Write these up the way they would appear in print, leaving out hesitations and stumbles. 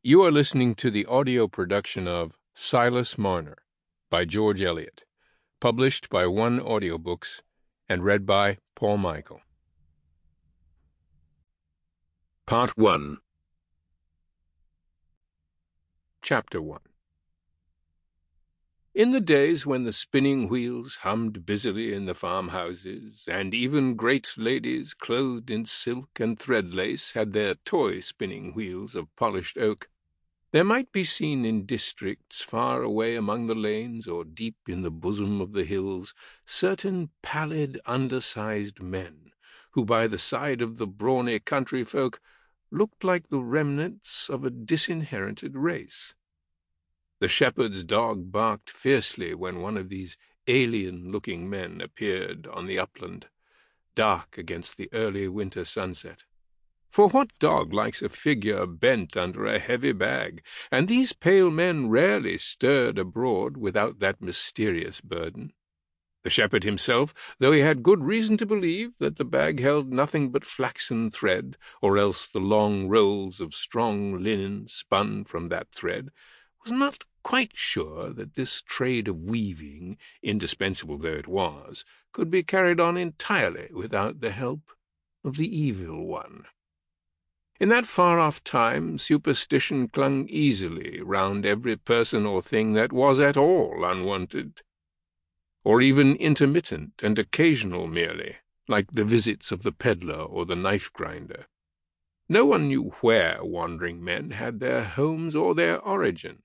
You are listening to the audio production of Silas Marner by George Eliot, published by One Audiobooks and read by Paul Michael. Part 1. Chapter 1. In the days when the spinning wheels hummed busily in the farmhouses, and even great ladies clothed in silk and thread-lace had their toy spinning wheels of polished oak, there might be seen in districts far away among the lanes or deep in the bosom of the hills certain pallid, undersized men, who by the side of the brawny country folk looked like the remnants of a disinherited race. The shepherd's dog barked fiercely when one of these alien-looking men appeared on the upland, dark against the early winter sunset. For what dog likes a figure bent under a heavy bag? And these pale men rarely stirred abroad without that mysterious burden. The shepherd himself, though he had good reason to believe that the bag held nothing but flaxen thread, or else the long rolls of strong linen spun from that thread, was not quite sure that this trade of weaving, indispensable though it was, could be carried on entirely without the help of the evil one. In that far-off time, superstition clung easily round every person or thing that was at all unwanted, or even intermittent and occasional merely, like the visits of the peddler or the knife-grinder. No one knew where wandering men had their homes or their origin.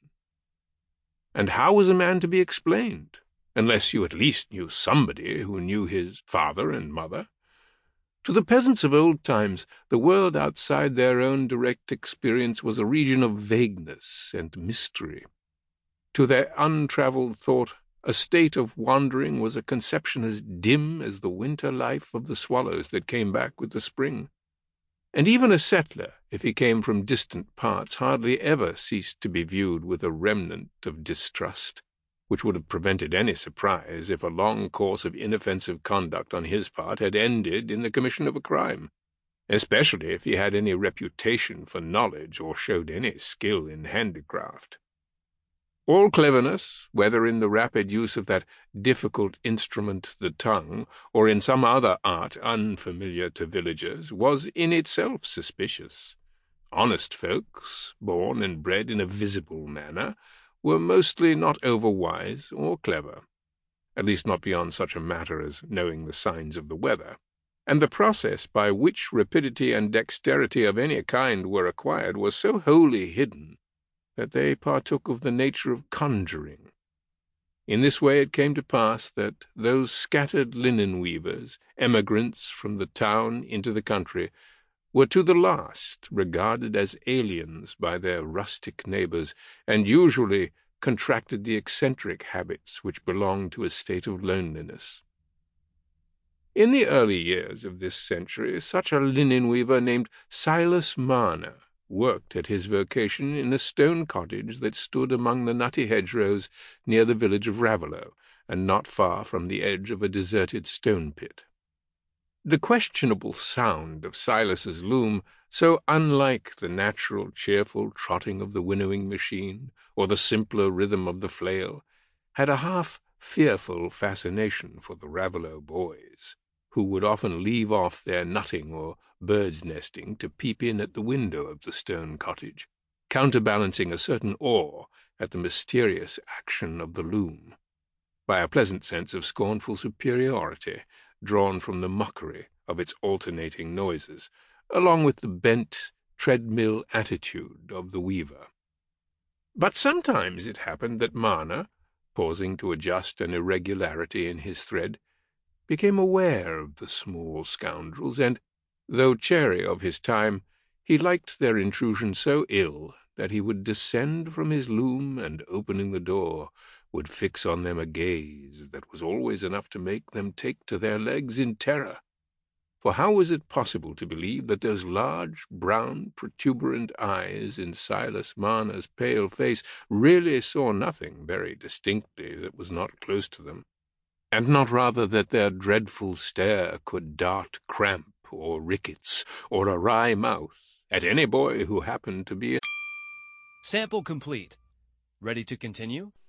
And how was a man to be explained, unless you at least knew somebody who knew his father and mother? To the peasants of old times, the world outside their own direct experience was a region of vagueness and mystery. To their untravelled thought, a state of wandering was a conception as dim as the winter life of the swallows that came back with the spring. And even a settler, if he came from distant parts, hardly ever ceased to be viewed with a remnant of distrust, which would have prevented any surprise if a long course of inoffensive conduct on his part had ended in the commission of a crime, especially if he had any reputation for knowledge or showed any skill in handicraft. All cleverness, whether in the rapid use of that difficult instrument, the tongue, or in some other art unfamiliar to villagers, was in itself suspicious. Honest folks, born and bred in a visible manner, were mostly not overwise or clever, at least not beyond such a matter as knowing the signs of the weather, and the process by which rapidity and dexterity of any kind were acquired was so wholly hidden that they partook of the nature of conjuring. In this way it came to pass that those scattered linen weavers, emigrants from the town into the country, were to the last regarded as aliens by their rustic neighbours, and usually contracted the eccentric habits which belong to a state of loneliness. In the early years of this century, such a linen weaver named Silas Marner worked at his vocation in a stone cottage that stood among the nutty hedgerows near the village of Raveloe, and not far from the edge of a deserted stone pit. The questionable sound of Silas's loom, so unlike the natural, cheerful trotting of the winnowing machine or the simpler rhythm of the flail, had a half-fearful fascination for the Raveloe boys, who would often leave off their nutting or bird's nesting to peep in at the window of the stone cottage, counterbalancing a certain awe at the mysterious action of the loom, by a pleasant sense of scornful superiority drawn from the mockery of its alternating noises, along with the bent, treadmill attitude of the weaver. But sometimes it happened that Marner, pausing to adjust an irregularity in his thread, became aware of the small scoundrels, and, though chary of his time, he liked their intrusion so ill that he would descend from his loom and, opening the door, would fix on them a gaze that was always enough to make them take to their legs in terror. For how was it possible to believe that those large, brown, protuberant eyes in Silas Marner's pale face really saw nothing very distinctly that was not close to them, and not rather that their dreadful stare could dart cramp or rickets or a wry mouth at any boy who happened to be Sample complete. Ready to continue?